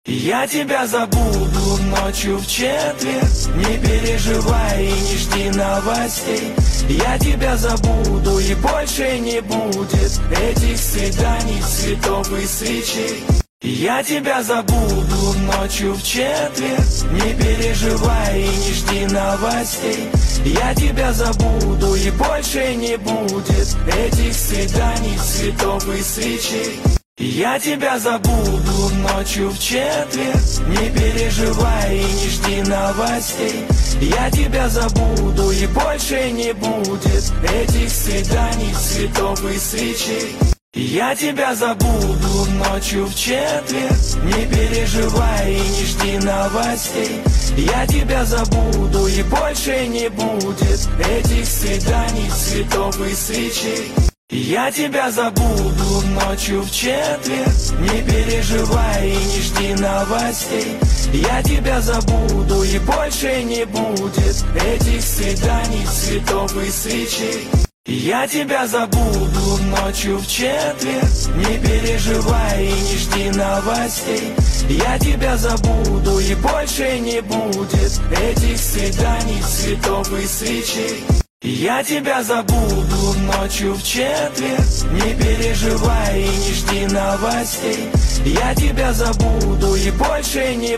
Я тебя забуду ночью в четверг. Не переживай и не жди новостей. Я тебя забуду и больше не будет этих свиданий, цветов и свечей. Я тебя забуду ночью в четверг. Не переживай и не жди новостей. Я тебя забуду и больше не будет этих свиданий, цветов и свечей. Я тебя забуду ночью в четверг. Не переживай и не жди новостей. Я тебя забуду и больше не будет этих свиданий, цветов и свечей. Я тебя забуду ночью в четверг. Не переживай и не жди новостей. Я тебя забуду и больше не будет этих свиданий, цветов и свечей. Я тебя забуду ночью в четверг. Не переживай и не жди новостей. Я тебя забуду и больше не будет этих свиданий, цветов и свечей. Я тебя забуду ночью в четверг. Не переживай и не жди новостей. Я тебя забуду и больше не будет этих свиданий, цветов и свечей. Я тебя забуду ночью в четверг. Не переживай и не жди новостей. Я тебя забуду и больше не